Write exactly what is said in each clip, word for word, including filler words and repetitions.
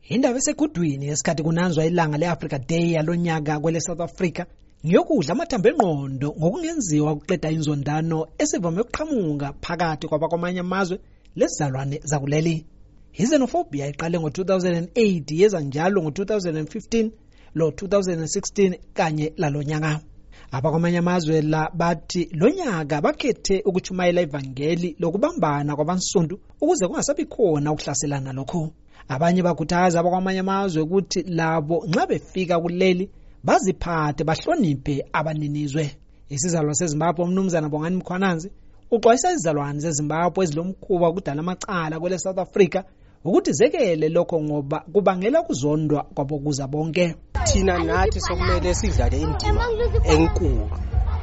Indaba esekudwini esikhathi kunanzwa ilanga le-Africa Day yalonyaka kwele South Africa ngiyokudla amathambo engqondo ngokungenziwa ukuqeda inzondano esivame ukuqhamuka phakathi kwabakwamanye amazwe lezizalwane zakuleli. Xenophobia iqale ngo-two thousand eight yeza njalo ngo-two thousand fifteen lo two thousand sixteen kanye lalonyaka. Abakwamanye amazwe la bathi lonyaka bakhethe ukuchumayela ivangeli lokubambana kwabansundu ukuze kungasabi khona ukuhlaselana lokho. Abanye bakhuthaza abakwamanye amazwe ukuthi labo nxa befika kuleli baziphathe bahloniphe abaninizwe. Isizalwane seZimbabwe umnumzana Bongani Mkhwananzi uxwayisa izizalwane zeZimbabwe ezilomkhuba ukudala amacala kwele South Africa ukuthi zekele lokho ngoba kubangela ukuzondwa kwabokuza bonke. Thina nathi sokumele sidlale indima enkulu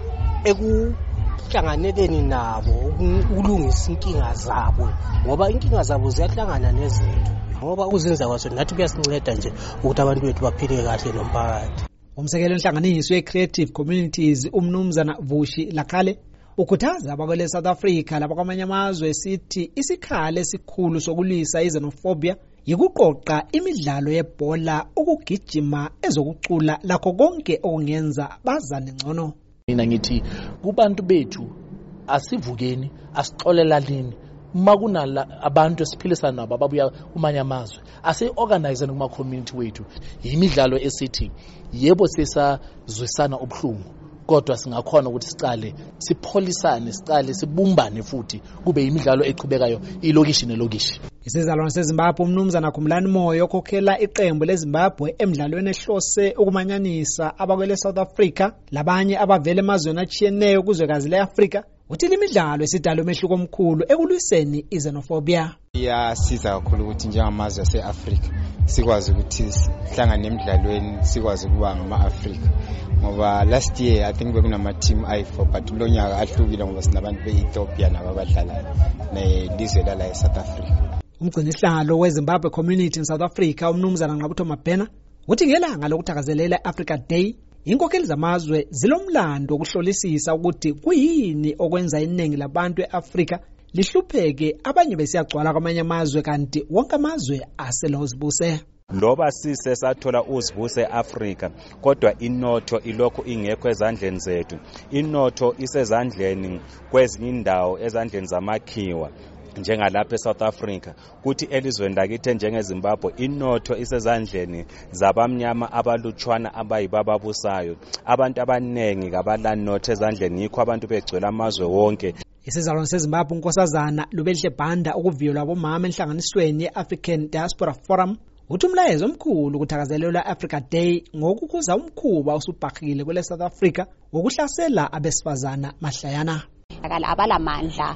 ekuhlanganeleni nabo ukulungisa inkinga zabo ngoba inkinga zabo ziyahlangana nezethu ngoba uzenza kwaso nathi kuyasinceda nje ukuthi abantu bethu baphile kahle nomphakathi. Umsekelo wenhlanganiso ye-Creative Communities umnumzana Vushi Lakhale ukhuthaza abakwele South Africa labakwamanye amazwe sithi isikhalo esikhulu sokulwisa i-xenophobia yikuqoqa imidlalo yebhola, ukugijima, ezokucula lakho konke okungenza bazane ngcono. Mina ngithi kubantu bethu asivukeni asixolelalini makunala abantu esiphilisana nabo ababuya kumanye amazwe ase-organize kuma community wethu imidlalo esithi yebo sesazwisana obuhlungu kodwa singakhona ukuthi sicale sipholisane sicale sibumbane futhi kube imidlalo eqhubekayo ilokishi nelokishi. Isizalwane seZimbabwe umnumzana Khumlani Moyo okhokhela iqembu leZimbabwe emidlalweni ehlose ukumanyanisa abakwele South Africa labanye abavele emazweni achiyeneyo kuzwekazi le-Afrika uthi imidlalo esidala umehluko omkhulu ekulwiseni i-xenophobia. Iyasiza kakhulu ukuthi njengamazwe ase-Afrika sikwazi ukuthi sihlangane emidlalweni sikwazi ukuba ngama-Afrika ngoba last year I think bekunama team ayi four but lonyaka ahlukile ngoba sinabantu be-Ethiopia nabo abadlala nelizwe lala e-South Africa. Umgcini sihlalo weZimbabwe Community in South Africa umnumzana Nqabutho Mabhena uthi ngelanga lokuthakazelela Africa Day inkokheli zamazwe zilomlando wokuhlolisisa ukuthi kuyini okwenza iningi labantu eAfrika lihlupheke abanye besiyagcwala kwamanye amazwe kanti wonke amazwe asela uzibuse. Loba sise sathola uzibuse eAfrika kodwa inotho ilokho ingekho ezandleni zethu. Inotho isezandleni kwezinye indawo ezandleni zamakhiwa njengalapha eSouth Africa kuthi elizweni lakithi njengeZimbabwe inotho isezandleni zabamnyama abalutshwana abayibababusayo. Abantu abanengi kabalanotho ezandleni yikho abantu begcwele amazwe wonke. Isizalwane seZimbabwe uNkosazana Lubelihle Banda ukuviyelwa abomama enhlanganisweni ye-African Diaspora Forum uthi umlayezo omkhulu ukuthakazelela Africa Day ngokukhuza umkhuba osubhahile kwele South Africa wokuhlasela abesifazana mahlayana. Abalamandla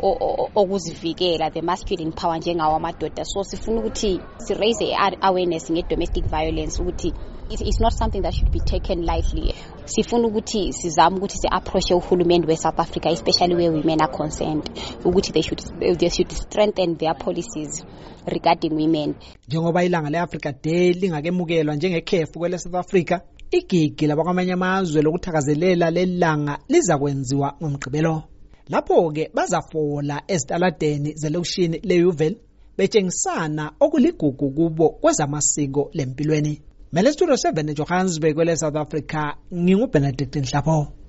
okuzivikela the masculine power njengawo amadoda, so sifuna ukuthi si raise awareness nge domestic violence ukuthi it's not something that should be taken lightly. Sifuna ukuthi sizama ukuthi si approach uhulumeni we South Africa especially where women are concerned ukuthi they should they should strengthen their policies regarding women. Njengoba ilanga le-Africa Day lingakemukelwa njengekhefu kwele South Africa, igigi labakwamanye amazwe lokuthakazelela lelanga liza kwenziwa ngomgqibelo. Lapho-ke bazafola ezitaladeni zelokishini le-Yuvel betshengisana okuligugu kubo kwezamasiko lempilweni. Mele Studio seven eJohannesburg kwele South Africa, nginguBenedict Nhlapho.